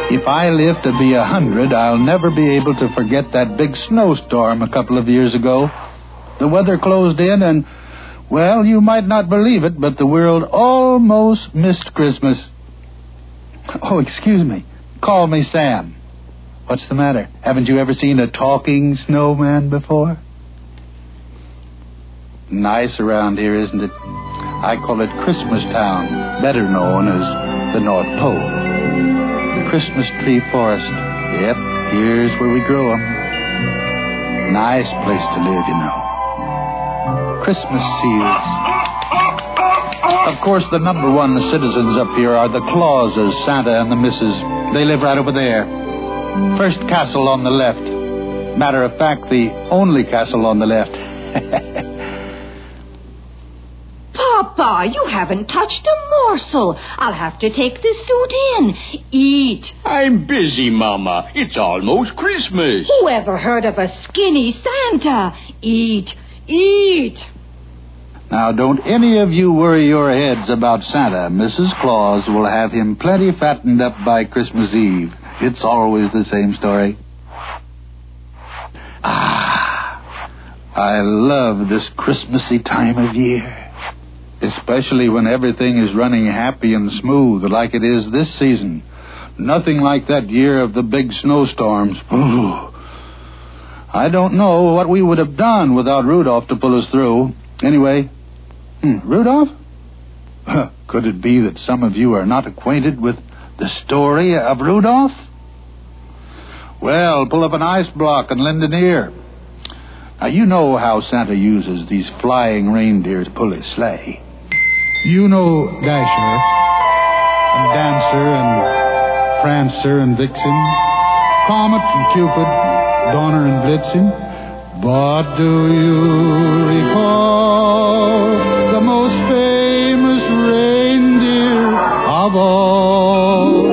If I live to be 100, I'll never be able to forget that big snowstorm a couple of years ago. The weather closed in and, well, you might not believe it, but the world almost missed Christmas. Oh, excuse me. Call me Sam. What's the matter? Haven't you ever seen a talking snowman before? Nice around here, isn't it? I call it Christmas Town, better known as the North Pole. The Christmas tree forest. Yep, here's where we grow 'em. Nice place to live, you know. Christmas seals. Of course, the number one citizens up here are the Clauses, Santa and the Missus. They live right over there. First castle on the left. Matter of fact, the only castle on the left. Papa, you haven't touched a morsel. I'll have to take this suit in. Eat. I'm busy, Mama. It's almost Christmas. Whoever heard of a skinny Santa? Eat. Eat. Now, don't any of you worry your heads about Santa. Mrs. Claus will have him plenty fattened up by Christmas Eve. It's always the same story. I love this Christmassy time of year. Especially when everything is running happy and smooth like it is this season. Nothing like that year of the big snowstorms. Ooh. I don't know what we would have done without Rudolph to pull us through. Anyway, Rudolph? Could it be that some of you are not acquainted with the story of Rudolph? Well, pull up an ice block and lend an ear. Now, you know how Santa uses these flying reindeer to pull his sleigh. You know Dasher, and Dancer, and Prancer, and Vixen, Comet and Cupid, Donner and Blitzen. But do you recall the most famous reindeer of all?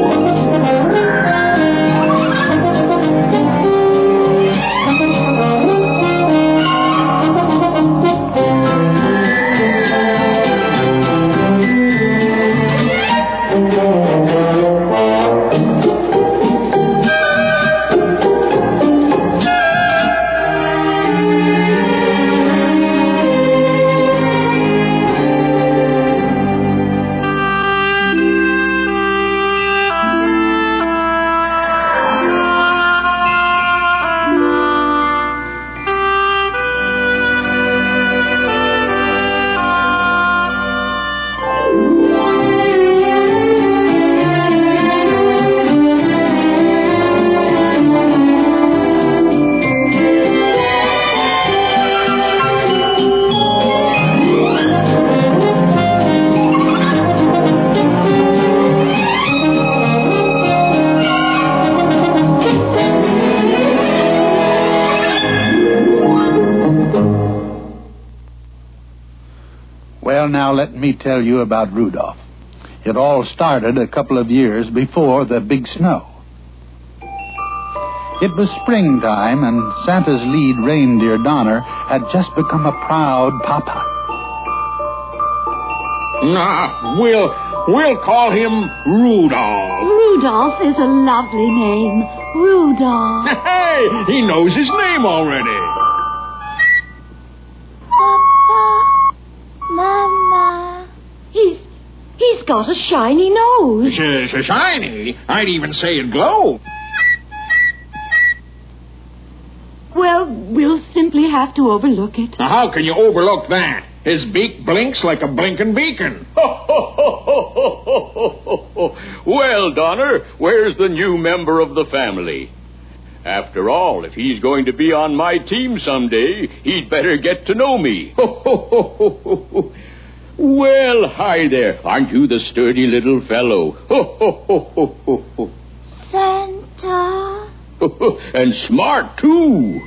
Well, now, let me tell you about Rudolph. It all started a couple of years before the big snow. It was springtime, and Santa's lead reindeer, Donner, had just become a proud papa. We'll call him Rudolph. Rudolph is a lovely name. Rudolph. Hey, he knows his name already. Mama. He's got a shiny nose. Shiny? I'd even say it glows. Well, we'll simply have to overlook it. Now, how can you overlook that? His beak blinks like a blinking beacon. Well, Donner, where's the new member of the family? After all, if he's going to be on my team someday, he'd better get to know me. Well, hi there. Aren't you the sturdy little fellow? Santa. And smart, too.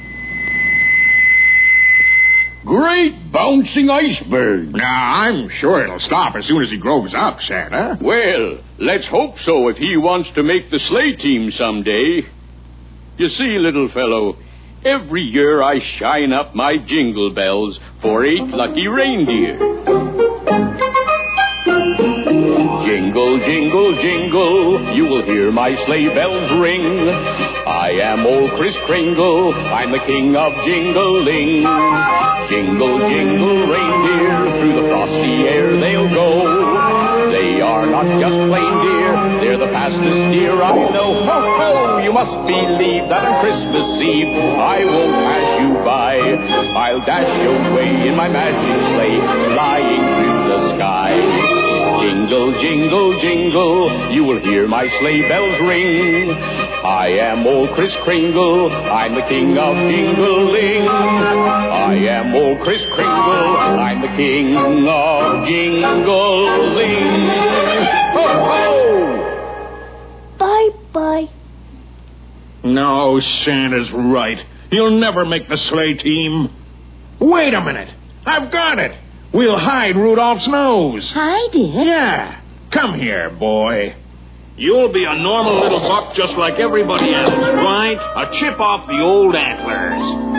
Great bouncing iceberg. Now, I'm sure it'll stop as soon as he grows up, Santa. Well, let's hope so if he wants to make the sleigh team someday. You see, little fellow, every year I shine up my jingle bells for 8 lucky reindeer. Jingle, jingle, jingle, you will hear my sleigh bells ring. I am old Kris Kringle, I'm the king of jingling. Jingle, jingle, reindeer, through the frosty air they'll go. They are not just plain deer, they're the fastest deer I know. Ho, ho, you must believe that on Christmas Eve I won't pass you by. I'll dash away in my magic sleigh, flying through the sky. Jingle, jingle, jingle, you will hear my sleigh bells ring. I am old Kris Kringle, I'm the king of jingling. I am old Kris Kringle, I'm the king of jingling. Ho, ho! Bye-bye. No, Santa's right. He'll never make the sleigh team. Wait a minute. I've got it. We'll hide Rudolph's nose. Hide it? Yeah. Come here, boy. You'll be a normal little buck just like everybody else, right? A chip off the old antlers.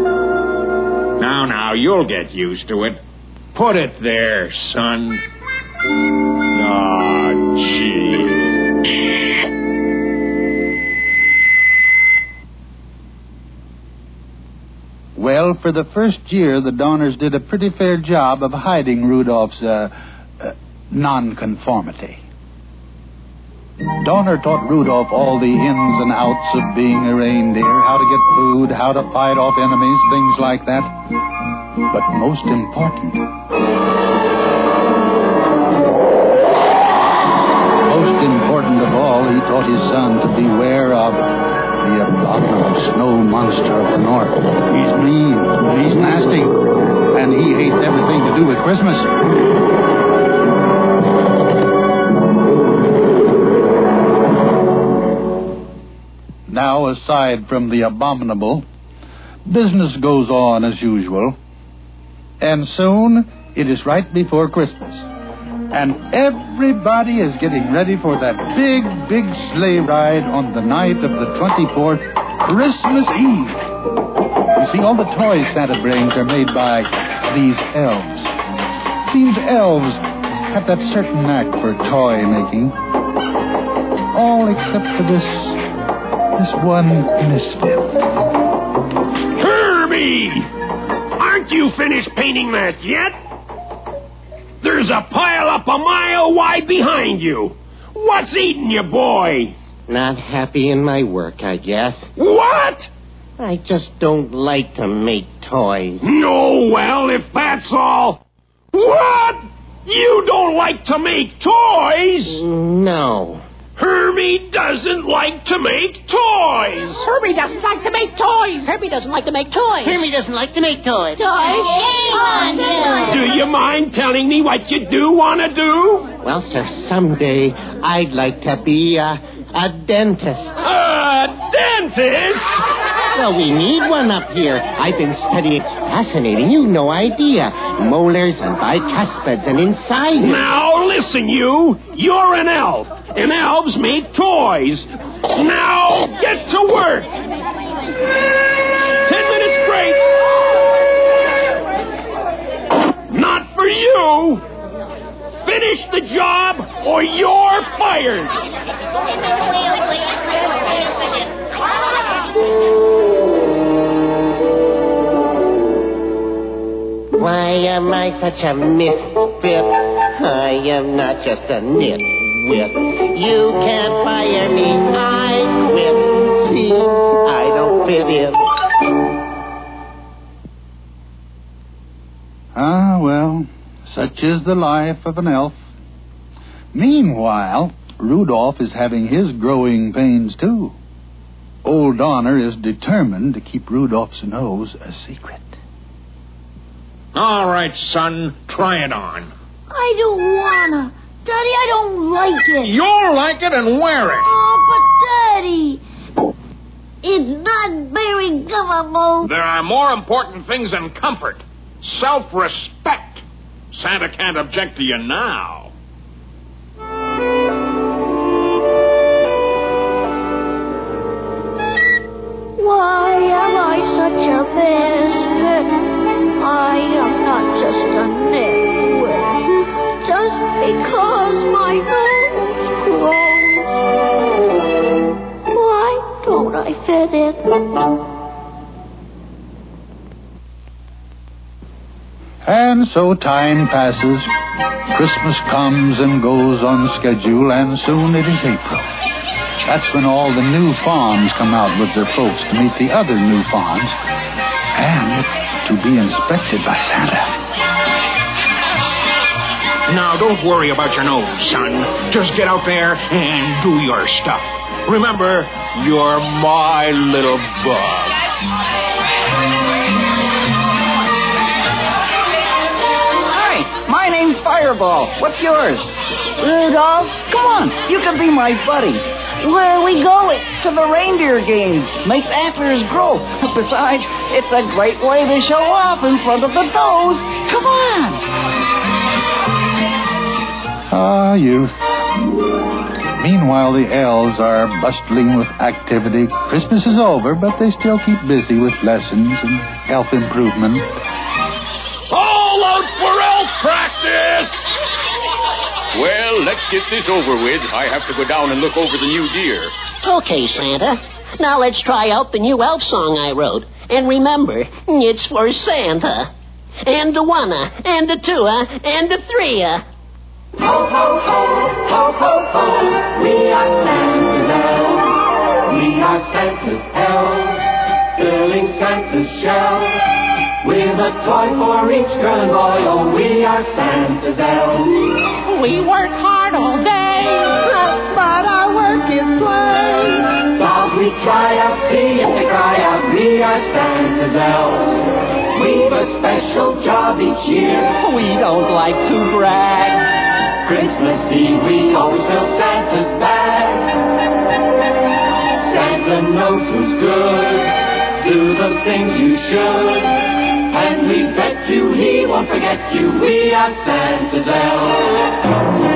Now, you'll get used to it. Put it there, son. Aw, gee. Well, for the first year, the Donners did a pretty fair job of hiding Rudolph's nonconformity. Donner taught Rudolph all the ins and outs of being a reindeer, how to get food, how to fight off enemies, things like that. But most important of all, he taught his son to beware of the abominable snow monster of the north. He's mean, he's nasty, and he hates everything to do with Christmas. Now, aside from the abominable, business goes on as usual. And soon, it is right before Christmas. And everybody is getting ready for that big, big sleigh ride on the night of the 24th, Christmas Eve. You see, all the toys Santa brings are made by these elves. Seems elves have that certain knack for toy making. All except for this one misfit. Herbie! Aren't you finished painting that yet? There's a pile up a mile wide behind you. What's eating you, boy? Not happy in my work, I guess. What? I just don't like to make toys. No, well, if that's all... What? You don't like to make toys? No. Herbie doesn't like to make toys. Herbie doesn't like to make toys. Herbie doesn't like to make toys. Herbie doesn't like to make toys. Do you mind telling me what you do want to do? Well, sir, someday I'd like to be a dentist. A dentist? Well, we need one up here. I've been studying. It's fascinating. You've no idea. Molars and bicuspids and incisors. Now, listen, you. You're an elf. And elves make toys. Now, get to work. 10 minutes break. Not for you. Finish the job or you're fired. Why am I such a misfit? I am not just a nitwit. You can't fire me, I quit. Seems I don't fit in. Ah, well, such is the life of an elf. Meanwhile, Rudolph is having his growing pains, too. Old Donner is determined to keep Rudolph's nose a secret. All right, son, try it on. I don't wanna. Daddy, I don't like it. You'll like it and wear it. Oh, but Daddy, it's not very comfortable. There are more important things than comfort. Self-respect. Santa can't object to you now. Why am I such a misfit? I am not just a nitwit. Just because my with it. And so time passes. Christmas comes and goes on schedule, and soon it is April. That's when all the new fawns come out with their folks to meet the other new fawns and to be inspected by Santa. Now, don't worry about your nose, son. Just get out there and do your stuff. Remember, you're my little bug. Hi, my name's Fireball. What's yours? Rudolph. Come on, you can be my buddy. Where are we going? To the reindeer games. Makes antlers grow. Besides, it's a great way to show off in front of the toes. Come on. Ah, youth. Meanwhile, the elves are bustling with activity. Christmas is over, but they still keep busy with lessons and elf improvement. All out for elf practice! Well, let's get this over with. I have to go down and look over the new deer. Okay, Santa. Now let's try out the new elf song I wrote. And remember, it's for Santa. And the one-a, and the two-a, and the three-a. Ho, ho, ho, ho, ho, ho, we are Santa's elves. We are Santa's elves, filling Santa's shelves with a toy for each girl and boy. Oh, we are Santa's elves. We work hard all day, but our work is play. Dolls we try out, see if they cry out, we are Santa's elves. We've a special job each year. We don't like to brag. Christmas Eve, we always fill Santa's bag. Santa knows who's good, do the things you should, and we bet you he won't forget you. We are Santa's elves.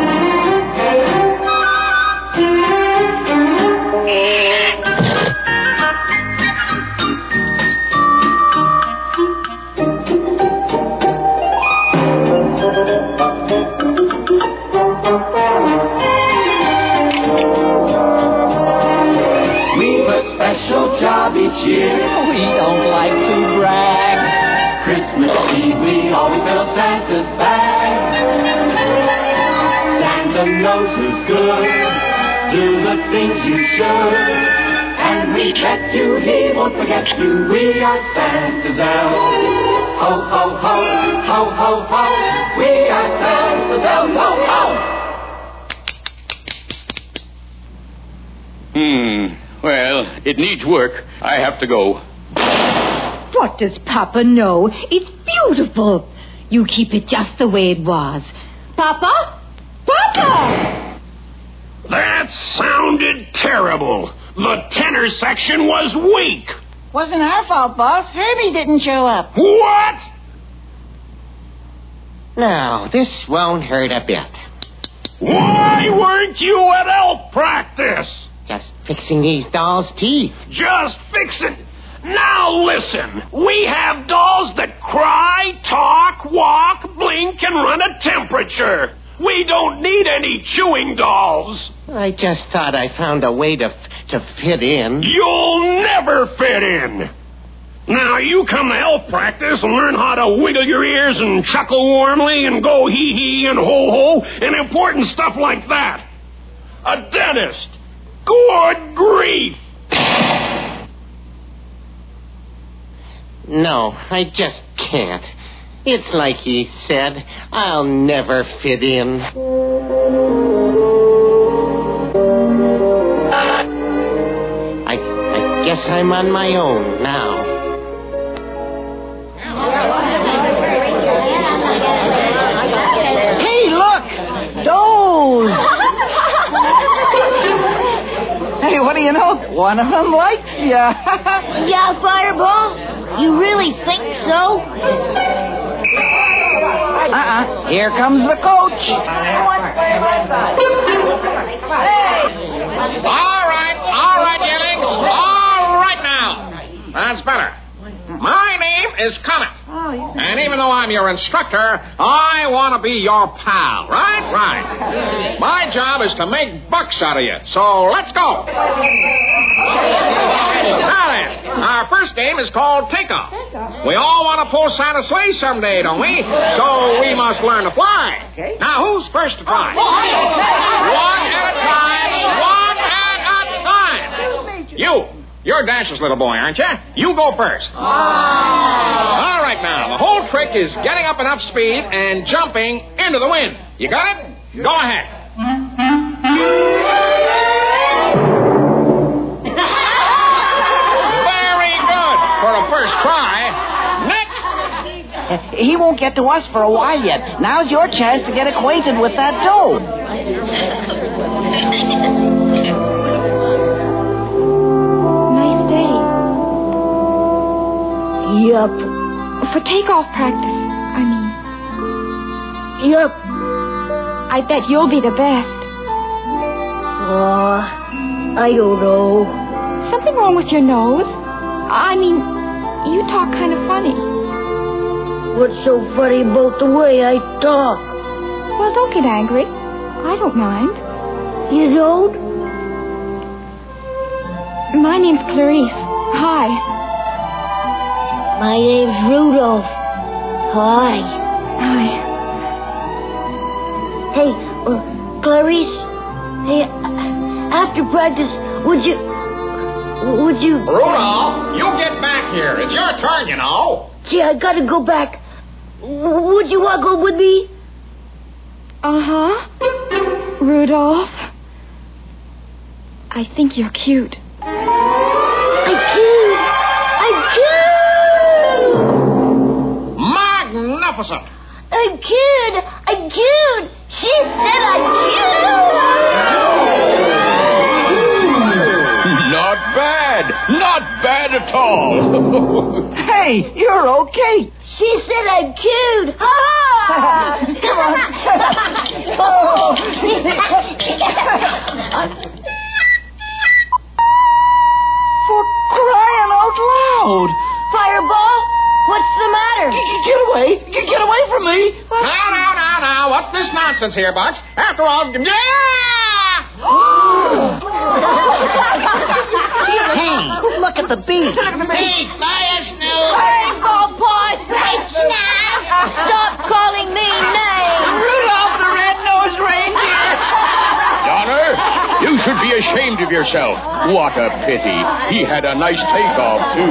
Job each year. We don't like to brag. Christmas Eve, we always fill Santa's bag. Santa knows who's good, do the things you should, and we bet you he won't forget you. We are Santa's elves. Ho, ho, ho, ho, ho, ho. We are Santa's elves. Ho, ho. Well, it needs work. I have to go. What does Papa know? It's beautiful. You keep it just the way it was. Papa? Papa! That sounded terrible. The tenor section was weak. Wasn't our fault, boss. Herbie didn't show up. What? No, this won't hurt a bit. Why weren't you at elf practice? Just fixing these dolls' teeth. Just fixing. Now listen. We have dolls that cry, talk, walk, blink, and run a temperature. We don't need any chewing dolls. I just thought I found a way to fit in. You'll never fit in. Now, you come to elf practice and learn how to wiggle your ears and chuckle warmly and go hee-hee and ho-ho and important stuff like that. A dentist. Good grief. No, I just can't. It's like he said, I'll never fit in. I guess I'm on my own now. Hey, look! Those! Hey, what do you know? One of them likes ya. Yeah, Fireball? You really think so? Here comes the coach. All right, Yellings. All right now. That's better. My name is Comet. And even though I'm your instructor, I want to be your pal, right? Right. My job is to make bucks out of you, so let's go. Now then, our first game is called Takeoff. We all want to pull Santa's sleigh someday, don't we? So we must learn to fly. Now, who's first to try? One at a time. You're Dash's little boy, aren't you? You go first. All right, now, the whole trick is getting up enough speed and jumping into the wind. You got it? Go ahead. Very good for a first try. Next. He won't get to us for a while yet. Now's your chance to get acquainted with that dough. Yup. For takeoff practice, I mean. Yup. I bet you'll be the best. I don't know. Something wrong with your nose? I mean, you talk kind of funny. What's so funny about the way I talk? Well, don't get angry. I don't mind. You don't? My name's Clarice. Hi. My name's Rudolph. Hi. Hi. Hey, Clarice. Hey, after practice, would you... Rudolph, you get back here. It's your turn, you know. Gee, I gotta go back. Would you want to go with me? Uh-huh. Rudolph. I think you're cute. I'm cute. Magnificent. I'm cute. She said I'm cute. Not bad at all. Hey, you're okay. She said I'm cute. Ha ha! Come on. For crying out loud. Fireball, what's the matter? Get away. Get away from me. Now. What's this nonsense here, Bucks? After all, Hey, look at the beat. Hey, fire snow. Hey, Ballpaws. Hey, Snap. Stop calling me names. Rudolph the Red-Nosed Reindeer. Donner, you should be ashamed of yourself. What a pity. He had a nice takeoff, too.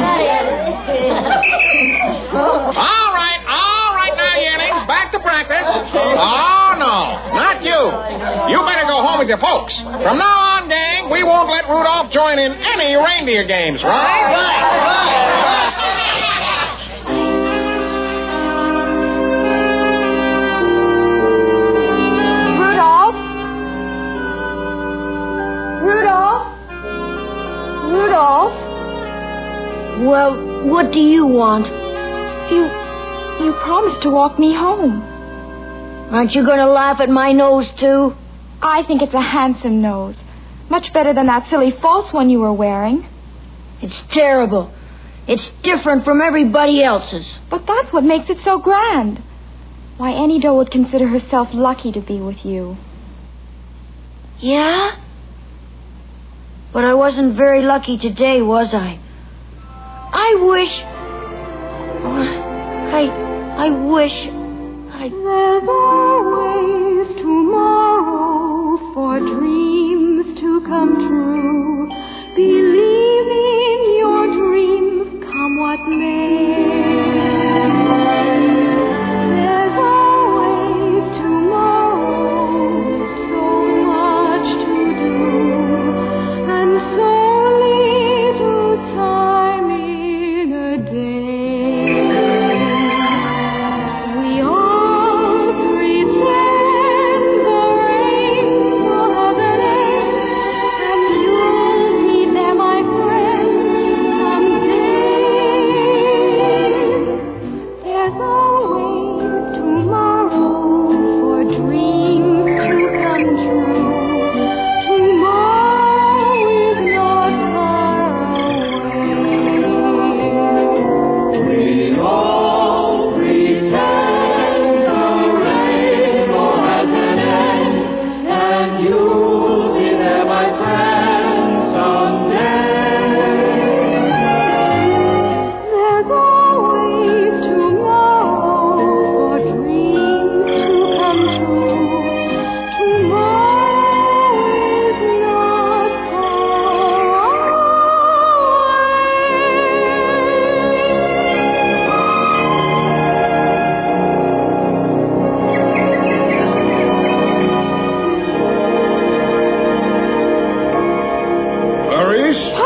All right, now, yearlings, back to practice. Oh, no, not you. You better go home with your folks. From now on, gang, we won't let Rudolph join in any reindeer games, right? Rudolph? Well, what do you want? You promised to walk me home. Aren't you going to laugh at my nose, too? I think it's a handsome nose. Much better than that silly false one you were wearing. It's terrible. It's different from everybody else's. But that's what makes it so grand. Why, any doe would consider herself lucky to be with you. Yeah? But I wasn't very lucky today, was I? I wish... There's always tomorrow for dreams to come true. Believe in your dreams, come what may. There's always tomorrow, so much to do, and so little time in a day. We all pretend the rainbow has an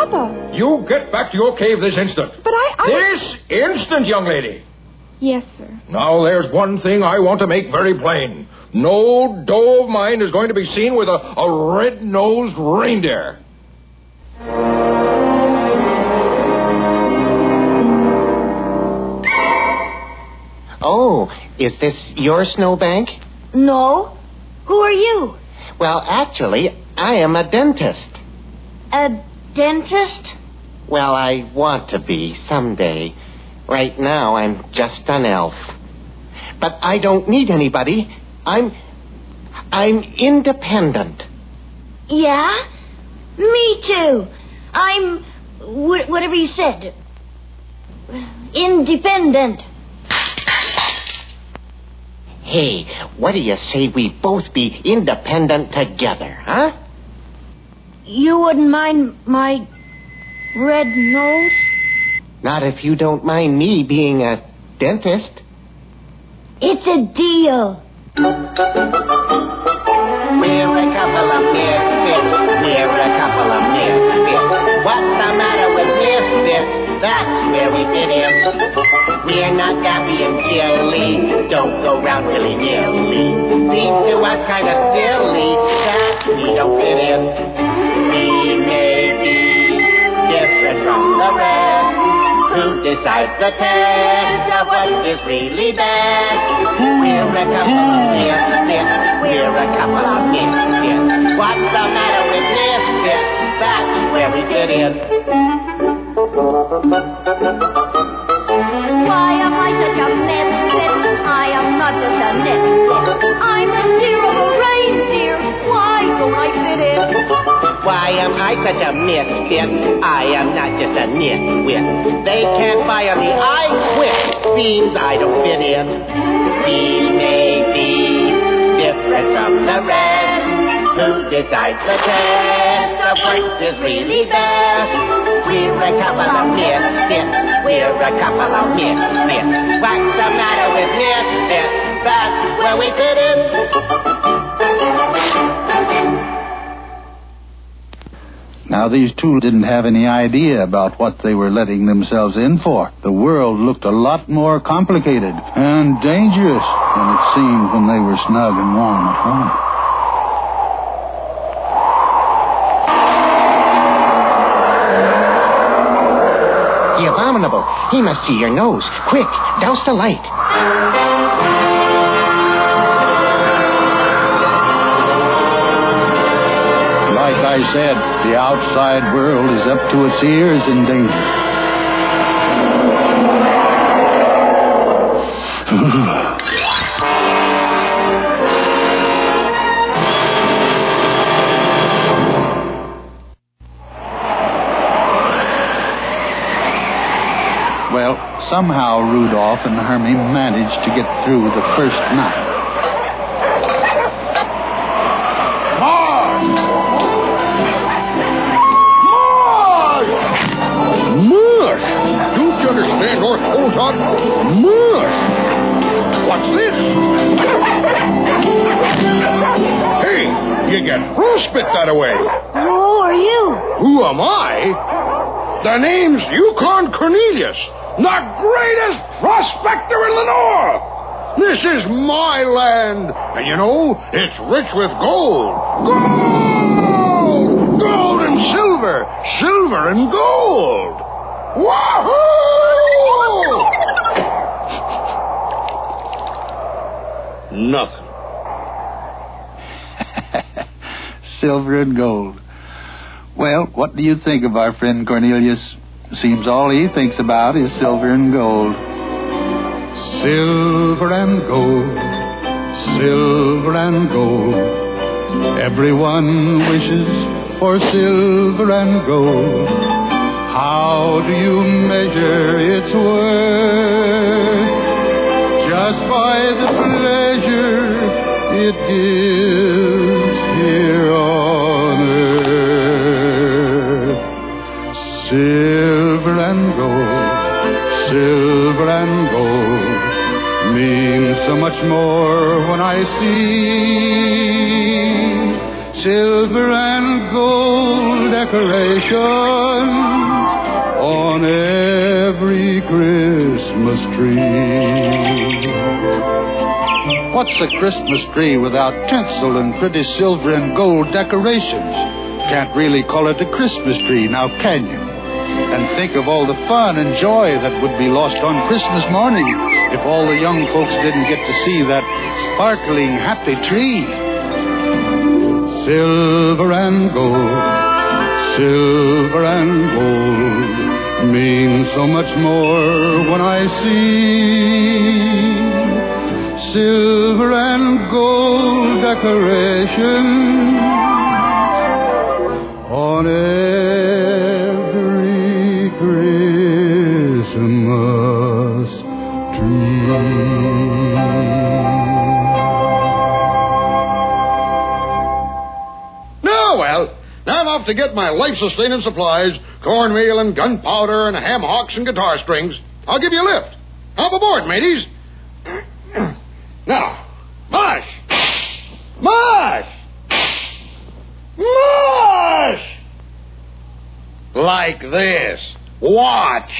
Papa. You get back to your cave this instant. But This instant, young lady. Yes, sir. Now, there's one thing I want to make very plain. No doe of mine is going to be seen with a red-nosed reindeer. Oh, is this your snowbank? No. Who are you? Well, actually, I am a dentist. A dentist? Well, I want to be someday. Right now, I'm just an elf. But I don't need anybody. I'm independent. Yeah? Me too. I'm whatever you said. Independent. Hey, what do you say we both be independent together, huh? You wouldn't mind my red nose? Not if you don't mind me being a dentist. It's a deal. We're a couple of misfits. We're a couple of misfits. What's the matter with misfits? That's where we fit in. We're not daffy and silly. Don't go round willy-nilly. Seems to us kind of silly that we don't fit in. We may be different from the rest. Who decides the test of what is really best? We're a couple of misfits. We're a couple of misfits. What's the matter with misfits? That's where we fit in. Why am I such a misfit? I am not just a nitwit. I'm the dear of a reindeer. Why don't I fit in? Why am I such a misfit? I am not just a nitwit. They can't fire me. I quit. Seems I don't fit in. We may be different from the rest. Who decides the test of what is really best? We're a couple of misfits. We're a couple of misfits. What's the matter with misfits? That's where we fit in. Now, these two didn't have any idea about what they were letting themselves in for. The world looked a lot more complicated and dangerous than it seemed when they were snug and warm at home. The abominable. He must see your nose. Quick, douse the light. Like I said, the outside world is up to its ears in danger. Well, somehow Rudolph and Hermie managed to get through the first night. Mush! Don't you understand, North Pole Talk? Mush! What's this? Hey, you get frostbite that away. Who are you? Who am I? The name's Yukon Cornelius, the greatest prospector in the North. This is my land, and you know, it's rich with gold. Gold! Gold and silver. Silver and gold. Wahoo! Nothing. Silver and gold. Well, what do you think of our friend Cornelius? Seems all he thinks about is silver and gold. Silver and gold, silver and gold. Everyone wishes for silver and gold. How do you measure its worth? Just by the pleasure it gives here on earth. Silver and gold means so much more when I see silver and gold decorations on every Christmas tree. What's a Christmas tree without tinsel and pretty silver and gold decorations? Can't really call it a Christmas tree, now can you? And think of all the fun and joy that would be lost on Christmas morning if all the young folks didn't get to see that sparkling, happy tree. Silver and gold mean so much more when I see silver and gold decoration on every Christmas tree. Now I'm off to get my life-sustaining supplies, cornmeal and gunpowder and ham hocks and guitar strings. I'll give you a lift. Hop aboard, mateys. Now, mush! Mush! Mush! Like this. Watch.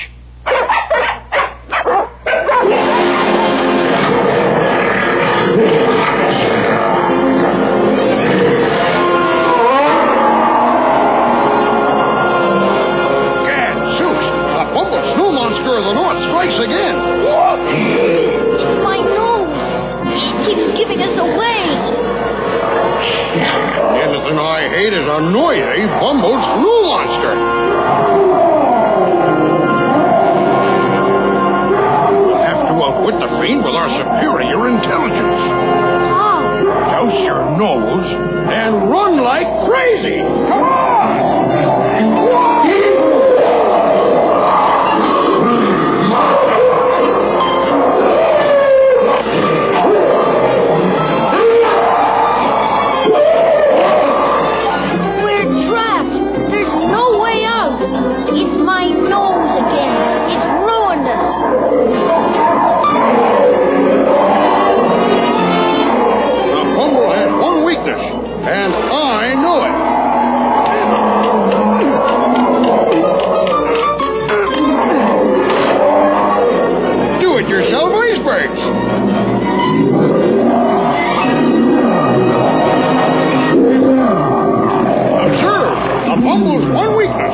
Strikes again. It's my nose. He keeps giving us away. Anything I hate is a noisy, bumbled snow monster. We'll have to outwit the fiend with our superior intelligence. How? Douse your nose and run like crazy. Come on! And I know it. Do it yourself icebergs. Observe a bumble's one weakness.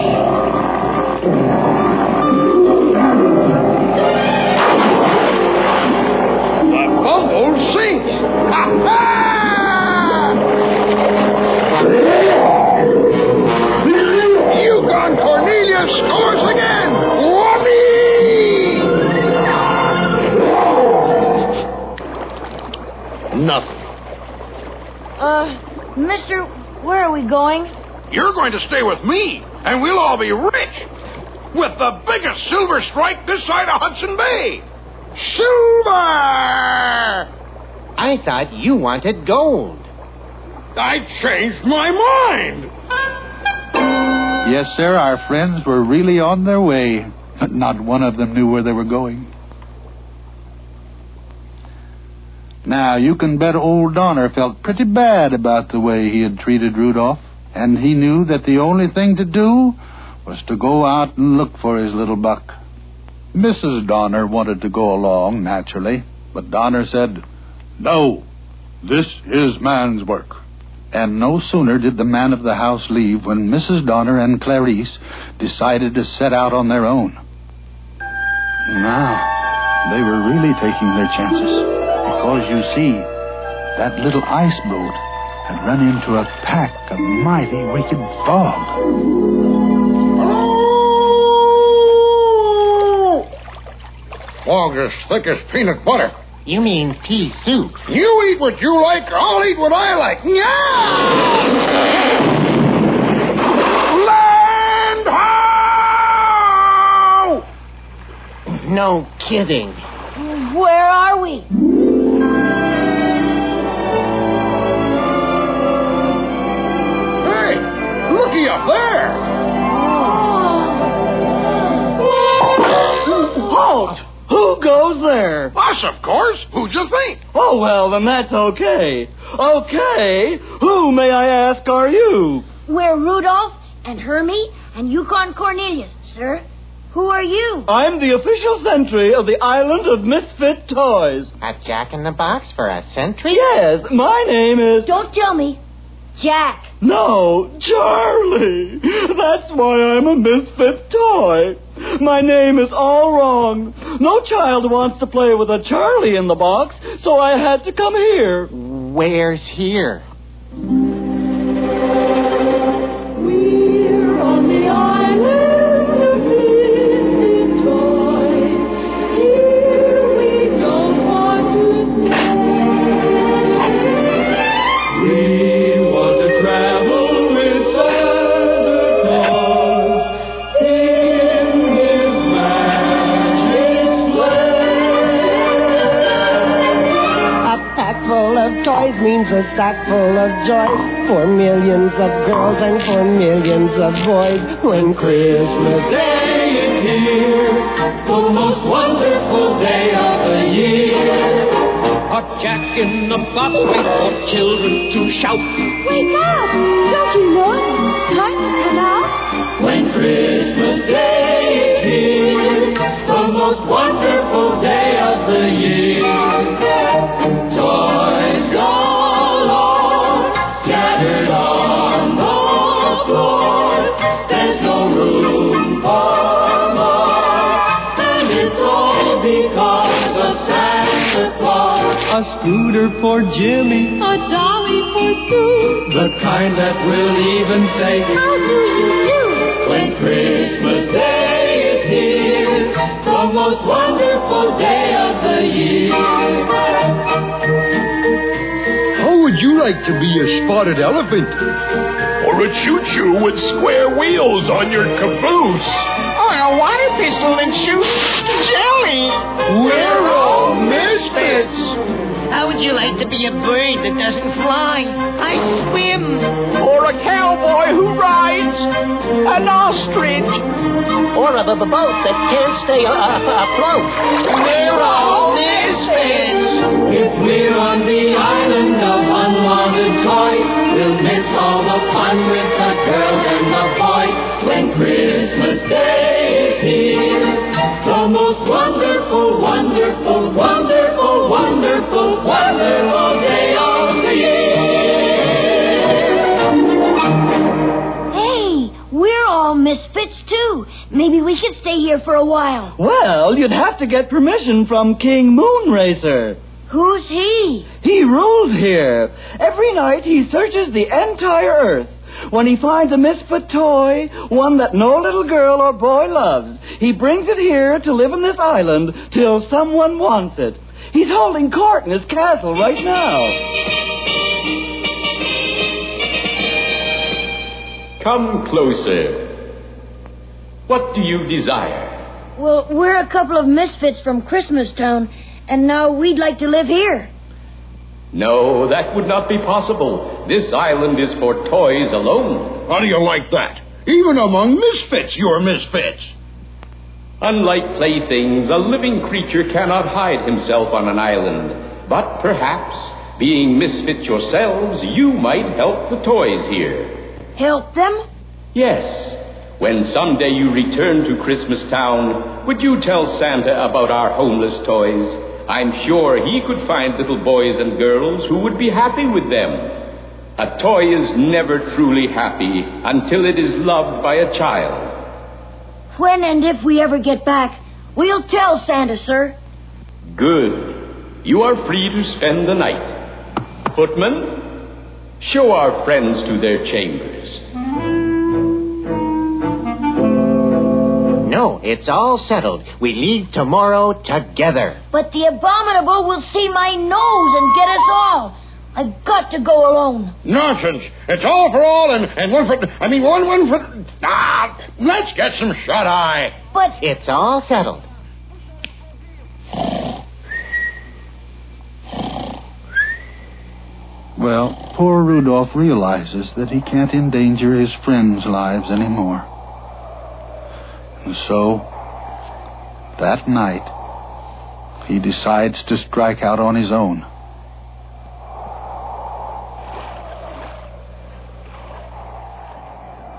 The bumble sinks. Ha ha! Yukon Cornelius scores again! Whoopee! Nothing. Mister, where are we going? You're going to stay with me, and we'll all be rich. With the biggest silver strike this side of Hudson Bay. Silver! I thought you wanted gold. I changed my mind. Yes, sir, our friends were really on their way, but not one of them knew where they were going. Now, you can bet old Donner felt pretty bad about the way he had treated Rudolph, and he knew that the only thing to do was to go out and look for his little buck. Mrs. Donner wanted to go along, naturally, but Donner said, "No, this is man's work." And no sooner did the man of the house leave when Mrs. Donner and Clarice decided to set out on their own. Now, they were really taking their chances, because you see, that little ice boat had run into a pack of mighty wicked fog. Fog as thick as peanut butter. You mean pea soup. You eat what you like, I'll eat what I like. Yeah! Land ho! No kidding. Where are we? Hey, looky up there! Halt! Who goes there? Us, of course. Who'd you think? Oh, well, then that's okay. Okay, who, may I ask, are you? We're Rudolph and Hermie and Yukon Cornelius, sir. Who are you? I'm the official sentry of the island of misfit toys. A jack-in-the-box for a sentry? Yes, my name is... Don't tell me. Jack. No, Charlie. That's why I'm a misfit toy. My name is all wrong. No child wants to play with a Charlie in the box, so I had to come here. Where's here? We're on the island of misfit toys. Here we don't want to stay. We want to travel with Santa Claus in his magic sleigh. A pack full of toys means a sack full of joys for millions of girls and for millions of boys. When Christmas Day is here, the most wonderful day of the year. A Jack in the Box waits for children to shout. Wake up! Don't you know it's time to come out? When Christmas Day is here, the most wonderful day of the year. Toys galore, scattered on the floor. There's no room for more, and it's all because of Santa Claus. A scooter for Jimmy, A dolly for Sue. The kind that will even say, How do you do? when Christmas Day is here, the most wonderful day of the year. How would you like to be a spotted elephant? Or a choo-choo with square wheels on your caboose? Or a water pistol and shoot jelly. We're all misfits. how would you like to be a bird that doesn't fly? I swim. Or a cowboy who rides an ostrich. Or a boat that can't stay afloat. We're all misfits. If we're on the island of unwanted toys, we'll miss all the fun with the girls and the boys. When Christmas Day is here, the most wonderful, wonderful, wonderful, wonderful, wonderful day of the year. Hey, we're all misfits too. Maybe we should stay here for a while. Well, you'd have to get permission from King Moonracer. Who's he? He rules here. Every night he searches the entire earth. When he finds a misfit toy, one that no little girl or boy loves, he brings it here to live in this island till someone wants it. He's holding court in his castle right now. Come closer. What do you desire? Well, we're a couple of misfits from Christmas Town, and now we'd like to live here. No, that would not be possible. This island is for toys alone. How do you like that? Even among misfits, you're misfits. Unlike playthings, a living creature cannot hide himself on an island. But perhaps, being misfits yourselves, you might help the toys here. Help them? Yes. When someday you return to Christmas Town, would you tell Santa about our homeless toys? I'm sure he could find little boys and girls who would be happy with them. A toy is never truly happy until it is loved by a child. When and if we ever get back, we'll tell Santa, sir. Good. You are free to spend the night. Footman, show our friends to their chambers. No, it's all settled. We leave tomorrow together. But the abominable will see my nose and get us all. I've got to go alone. Nonsense. It's all for all and one for... one for... Let's get some shut-eye. But... It's all settled. Well, poor Rudolph realizes that he can't endanger his friends' lives anymore. And so, that night, he decides to strike out on his own.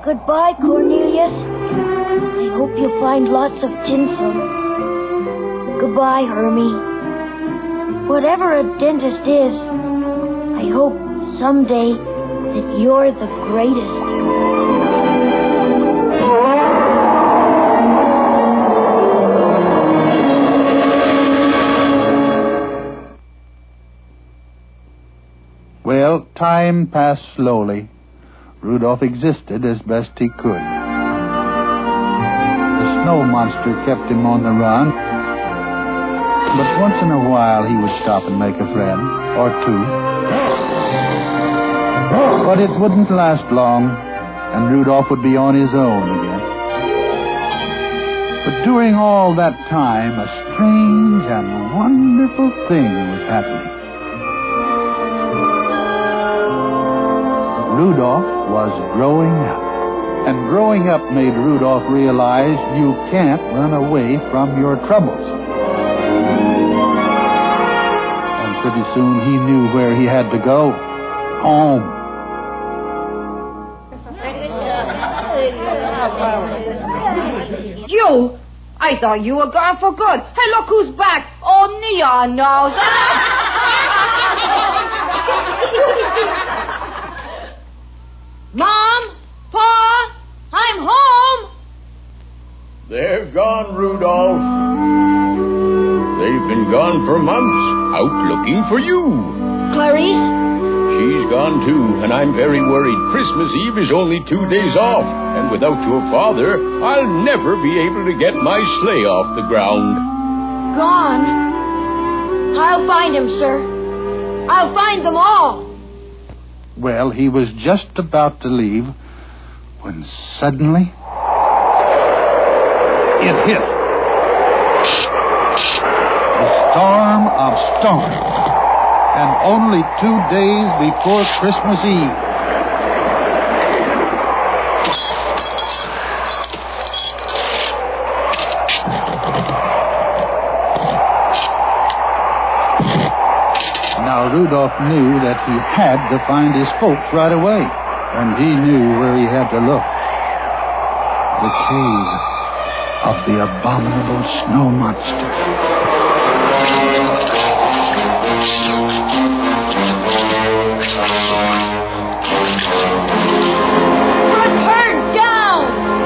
Goodbye, Cornelius. I hope you find lots of tinsel. Goodbye, Hermie. Whatever a dentist is, I hope someday that you're the greatest. Well, time passed slowly. Rudolph existed as best he could. The snow monster kept him on the run, but once in a while he would stop and make a friend, or two. But it wouldn't last long, and Rudolph would be on his own again. But during all that time, a strange and wonderful thing was happening. Rudolph was growing up. And growing up made Rudolph realize you can't run away from your troubles. And pretty soon he knew where he had to go. Home. You? I thought you were gone for good. Hey, look who's back. Oh, Neon knows. Mom? Pa? I'm home. They're gone, Rudolph. They've been gone for months, out looking for you. Clarice? She's gone too, and I'm very worried. Christmas Eve is only 2 days off, and without your father, I'll never be able to get my sleigh off the ground. Gone? I'll find him, sir. I'll find them all. Well, he was just about to leave when suddenly it hit. The storm of storms. And only 2 days before Christmas Eve. Now, Rudolph knew that he had to find his folks right away. And he knew where he had to look. The cave of the abominable snow monster. Put her down!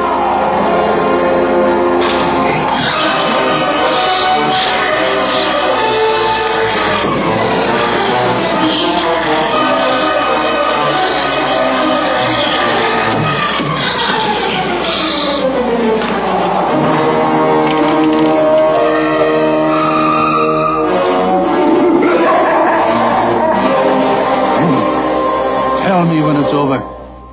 Tell me when it's over.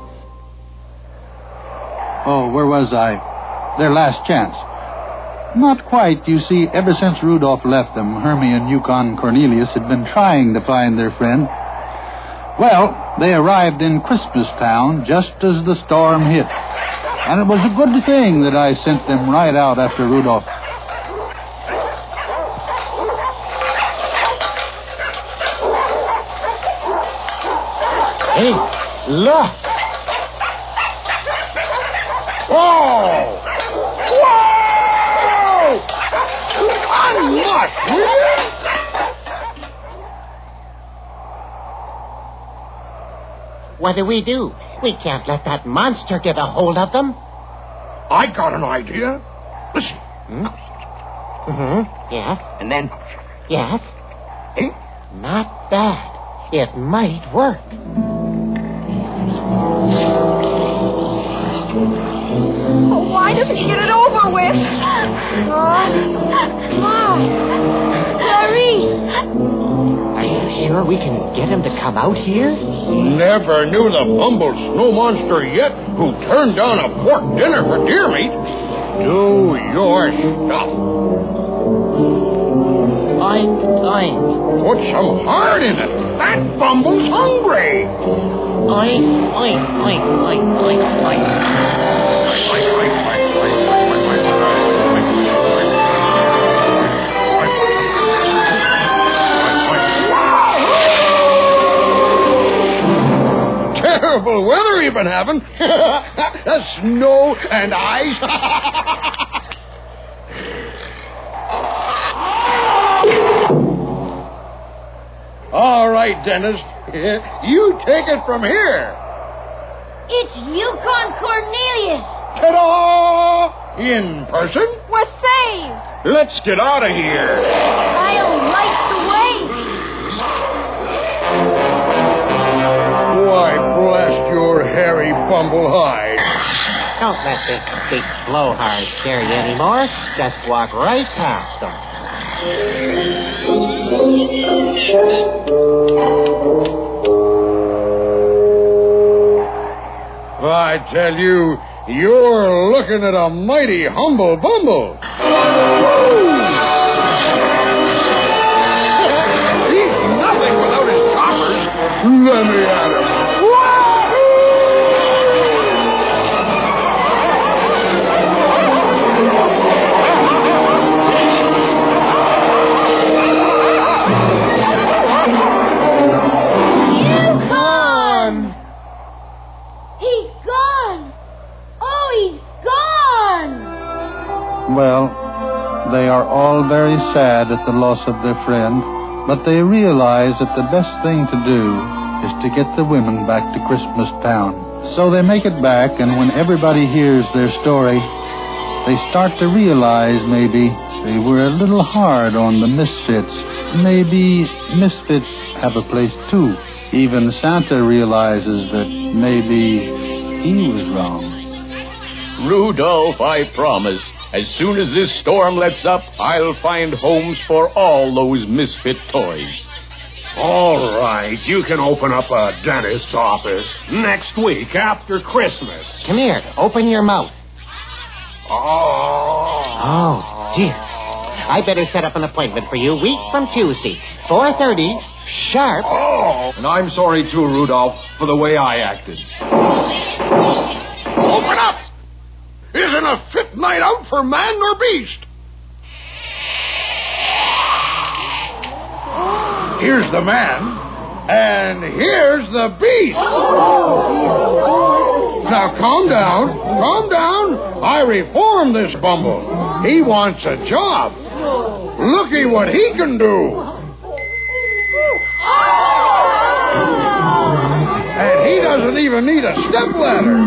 Oh, where was I? Their last chance. Not quite. You see, ever since Rudolph left them, Hermie and Yukon Cornelius had been trying to find their friend. Well, they arrived in Christmastown just as the storm hit. And it was a good thing that I sent them right out after Rudolph. Hey, look! Whoa! Whoa! Unmush, will you? What do? We can't let that monster get a hold of them. I got an idea. Listen. Mm-hmm. Yes. And then... Yes. Eh? Not bad. It might work. Oh, why doesn't he get it over with? Mom! Clarice! Are you sure we can get him to come out here? Never knew the bumble snow monster yet who turned down a pork dinner for deer meat. Do your stuff. Oink, oink. Put some heart in it. That bumble's hungry. Oink, oink, oink, oink, oink, oink. Terrible weather you've been having. the snow and ice. All right, dentist. You take it from here. It's Yukon Cornelius. Ta-da! In person? We're saved. Let's get out of here. I'll light the way. Why, blast your hairy bumblehide. Don't let this big blowhard scare you anymore. Just walk right past them. I tell you, you're looking at a mighty humble bumble. He's nothing without his choppers. Let me at him. Well, they are all very sad at the loss of their friend, but they realize that the best thing to do is to get the women back to Christmas Town. So they make it back, and when everybody hears their story, they start to realize maybe they were a little hard on the misfits. Maybe misfits have a place too. Even Santa realizes that maybe he was wrong. Rudolph, I promise, as soon as this storm lets up, I'll find homes for all those misfit toys. All right, you can open up a dentist's office next week after Christmas. Come here, open your mouth. Oh, dear. I better set up an appointment for you week from Tuesday, 4:30, sharp. Oh, and I'm sorry, too, Rudolph, for the way I acted. Open up! Isn't a fit night out for man nor beast. Here's the man, and here's the beast. Now, calm down. I reformed this bumble. He wants a job. Looky what he can do. And he doesn't even need a stepladder.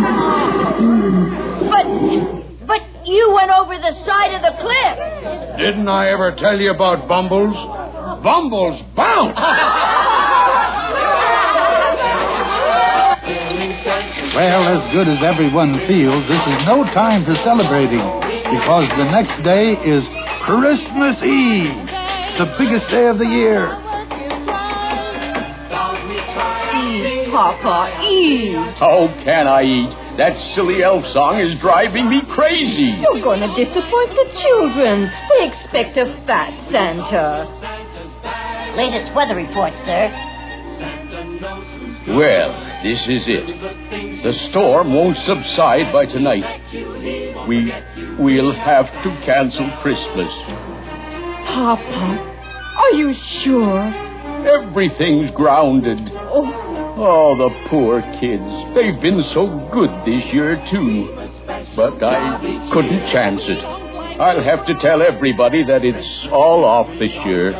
But you went over the side of the cliff. Didn't I ever tell you about bumbles? Bumbles bounce. Well, as good as everyone feels, this is no time for celebrating, because the next day is Christmas Eve, the biggest day of the year. Eat, Papa, eat. How can I eat? That silly elf song is driving me crazy. You're going to disappoint the children. They expect a fat Santa. Latest weather report, sir. Well, this is it. The storm won't subside by tonight. We'll have to cancel Christmas. Papa, are you sure? Everything's grounded. Oh, the poor kids. They've been so good this year, too. But I couldn't chance it. I'll have to tell everybody that it's all off this year.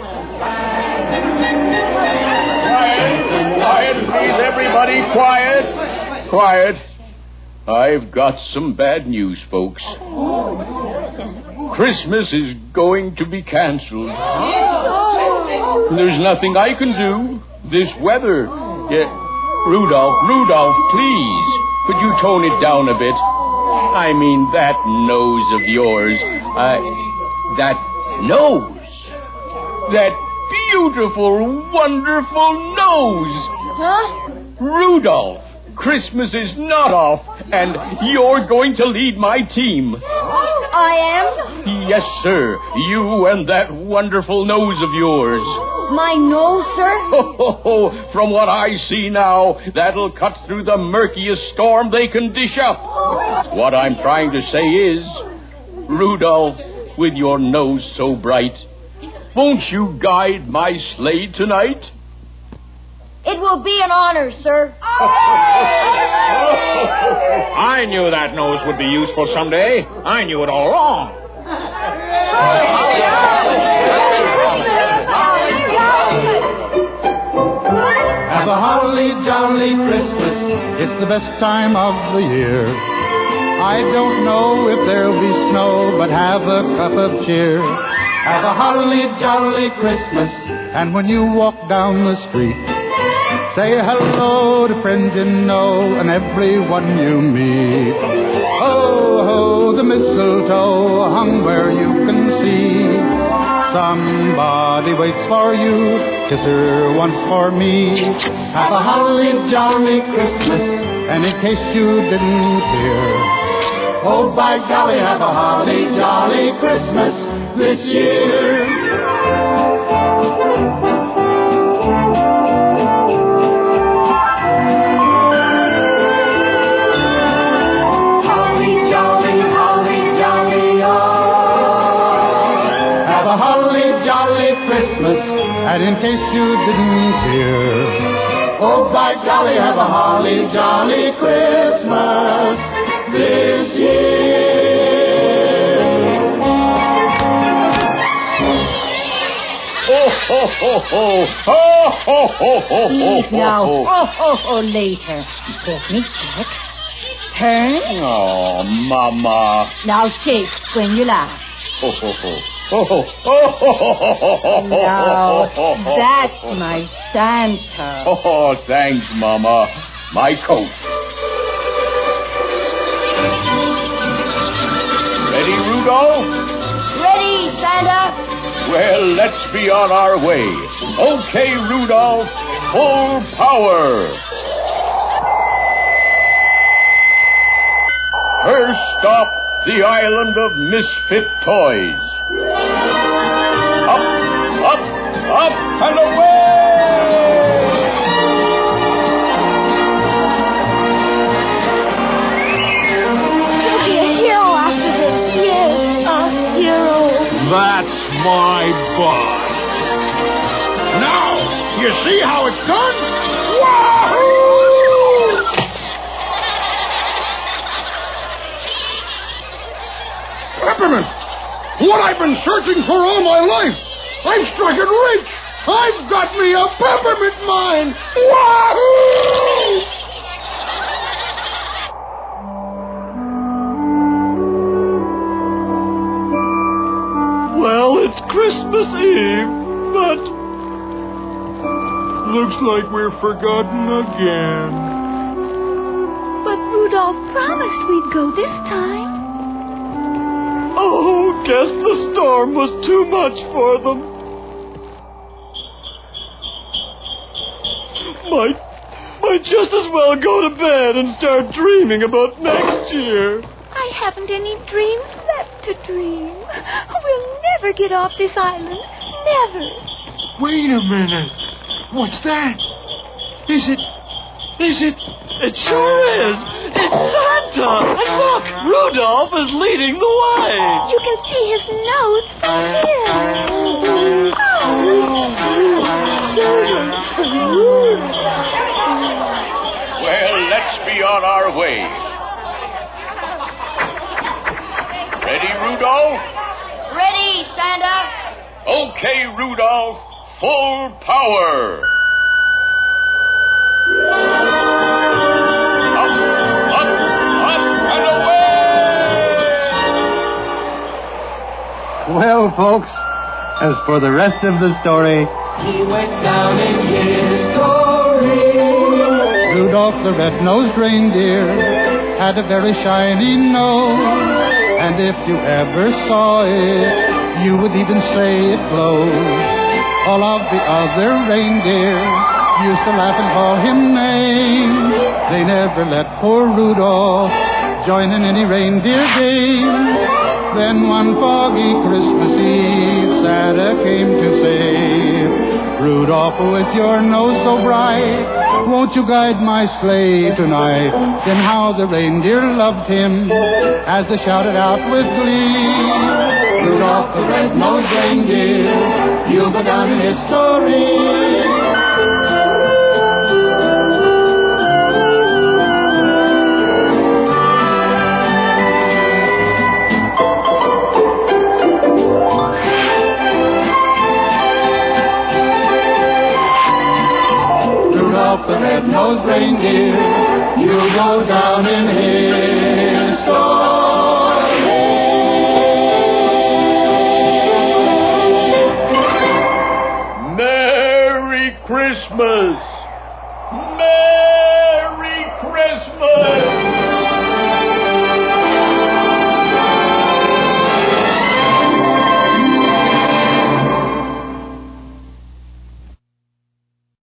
Quiet, please, everybody, quiet. I've got some bad news, folks. Christmas is going to be canceled. There's nothing I can do. This weather. Rudolph, please, could you tone it down a bit? I mean, that nose of yours. That nose. That beautiful, wonderful nose. Huh? Rudolph, Christmas is not off, and you're going to lead my team. I am? Yes, sir. You and that wonderful nose of yours. My nose, sir? From what I see now, that'll cut through the murkiest storm they can dish up. What I'm trying to say is, Rudolph, with your nose so bright, won't you guide my sleigh tonight? It will be an honor, sir. I knew that nose would be useful someday. I knew it all along. Have a holly jolly Christmas. It's the best time of the year. I don't know if there'll be snow, but have a cup of cheer. Have a holly jolly Christmas. And when you walk down the street, say hello to friends you know and everyone you meet. Ho, ho, the mistletoe hung where you can see. Somebody waits for you, kiss her once for me. Have a holly jolly Christmas, and in case you didn't hear, oh, by golly, have a holly jolly Christmas this year. Holly jolly, oh. Have a holly jolly Christmas, and in case you didn't hear, oh, by golly, have a holly jolly Christmas this year. Ho, ho, ho, ho. Ho, ho, ho, ho, ho, ho, Now, ho. later. Let me check. Turn. Oh, Mama. Now shake when you laugh. Ho, ho, ho. Ho, ho, ho, ho, ho, ho, Now, that's my Santa. Oh, thanks, Mama. My coat. Ready, Rudolph? Ready, Santa? Well, let's be on our way. Okay, Rudolph, full power. First stop, the island of misfit toys. Up, up, up, and away! You'll be a hero after this. Yes, a hero. That's my boy. Now, you see how it's done? Wahoo! Peppermint! What I've been searching for all my life! I've struck it rich! I've got me a peppermint mine! Wahoo! Well, it's Christmas Eve, but looks like we're forgotten again. But Rudolph promised we'd go this time. Oh, guess the storm was too much for them. Might just as well go to bed and start dreaming about next year. I haven't any dreams left to dream. We'll never get off this island. Never. Wait a minute. What's that? Is it... It sure is. It's Santa. And look, Rudolph is leading the way. You can see his nose from Well, let's be on our way. Ready, Rudolph? Ready, Santa? Okay, Rudolph, full power. Up, up, up, and away! Well, folks, as for the rest of the story, He went down in history. Rudolph the red-nosed reindeer had a very shiny nose, and if you ever saw it, you would even say it glows. All of the other reindeer used to laugh and call him names. They never let poor Rudolph join in any reindeer game. Then one foggy Christmas Eve, Santa came to say, Rudolph, with your nose so bright, won't you guide my sleigh tonight? Then how the reindeer loved him as they shouted out with glee, Rudolph the red-nosed reindeer, you'll go down in history. Rudolph the red-nosed reindeer. You'll go down in history. Merry Christmas! Merry Christmas!